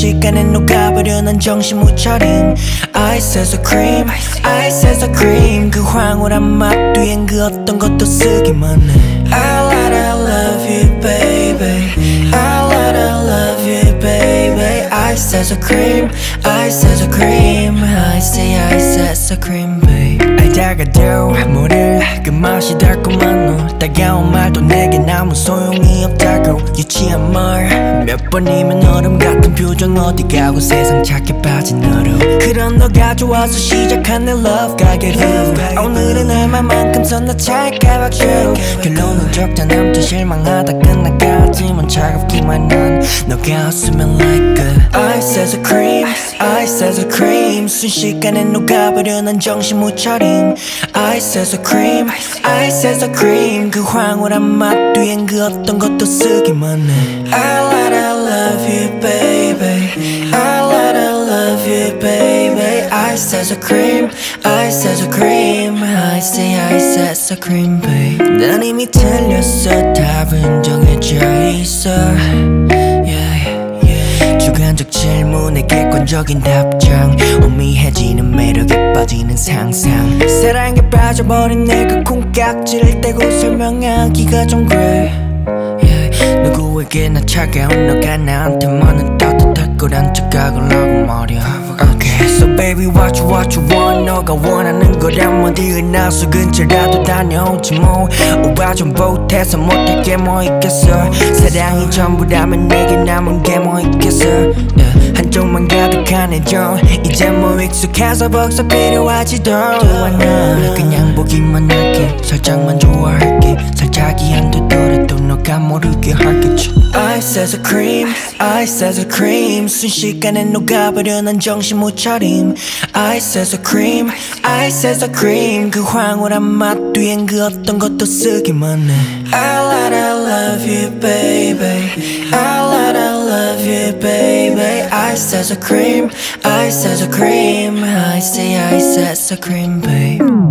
순식간에 녹아버려 난 정신 못 차림 Ice as a cream, ice as a cream 그 황홀한 맛 뒤엔 그 어떤 것도 쓰기만 해 I love you baby I love you baby Ice as a cream, ice as a cream Ice as a cream baby 알다가도 모를 그 맛이 달콤한 너 따가운 말도 내겐 아무 소용이 없다고 유치한 말 몇 번이면 얼음 같은 표정 어디 가고 세상 착해 빠진 너로 그런 너가 좋아서 시작한 내 love 가게 오늘은 얼마만큼 선나 찰까 박수 결론은 적자 남자 실망하다 끝나가지만 차갑기만 한 너가 없으면 like a Ice as a cream, ice as a cream 순식간에 녹아버려 난 정신 못 차림 Ice as a cream, ice as a cream 그 황홀한 맛 뒤엔 그 어떤 것도 쓰기만 해 I love you baby I love you baby Ice as a cream, ice as a cream Ice as a cream baby 난 이미 틀렸어 답은 정해져 있어 주관적 질문에 객관적인 답장 오미해지는 매력에 빠지는 상상 사랑에 빠져버린 내가 콩깍지를 떼고 설명하기가 좀 그래 누구에게나 차가운 너가 나한테만은 따뜻할 거란 착각을 하고 말야 Okay, so baby what you want 너가 원하는 거란 어디에 나서 근처라도 다녀오지 뭐 오빠 좀 보태서 못할 게 뭐 있겠어 사랑이 전부라면 내게 남은 게 뭐 있겠어 한쪽만 가득한 애정 이제 뭐 익숙해서 벌써 필요하지도 않아 그냥 보기만 할게 살짝만 좋아할게 살짝이 안 되더라도 너가 모르게 할겠지 Ice as a cream, ice as a cream 순식간에 녹아버려 난 정신 못 차림 Ice as a cream, ice as a cream 그 황홀한 맛 뒤엔 그 어떤 것도 쓰기만 해 I love you baby I love you baby Ice as a cream, ice as a cream Ice as a cream baby